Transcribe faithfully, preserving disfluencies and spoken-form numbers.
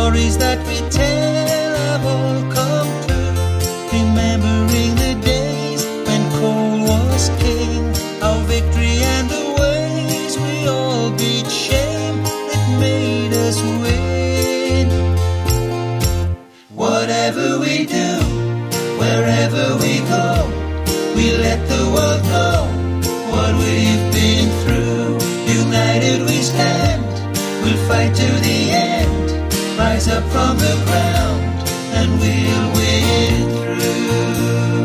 stories that we tell have all come true. Remembering the days when Coal was king, our victory and the ways we all beat shame that made us win. Whatever we do, wherever we go, we let the world know what we've been through. United we stand, we'll fight to the end. Rise up from the ground and we'll win through.